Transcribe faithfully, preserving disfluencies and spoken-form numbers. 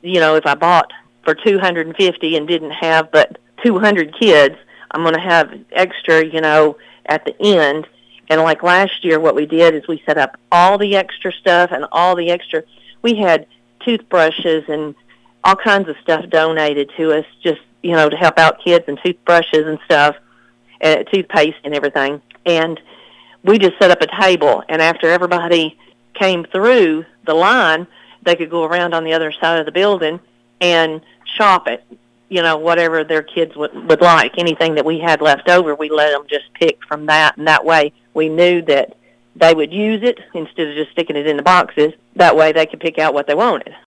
you know, if I bought for two hundred fifty and didn't have but two hundred kids, I'm going to have extra, you know, at the end. And like last year, what we did is we set up all the extra stuff and all the extra. We had toothbrushes and all kinds of stuff donated to us, just, you know, to help out kids, and toothbrushes and stuff, and toothpaste and everything. And we just set up a table, and after everybody came through the line, they could go around on the other side of the building and shop it, you know, whatever their kids would, would like. Anything that we had left over, we let them just pick from that, and that way we knew that they would use it instead of just sticking it in the boxes. That way they could pick out what they wanted.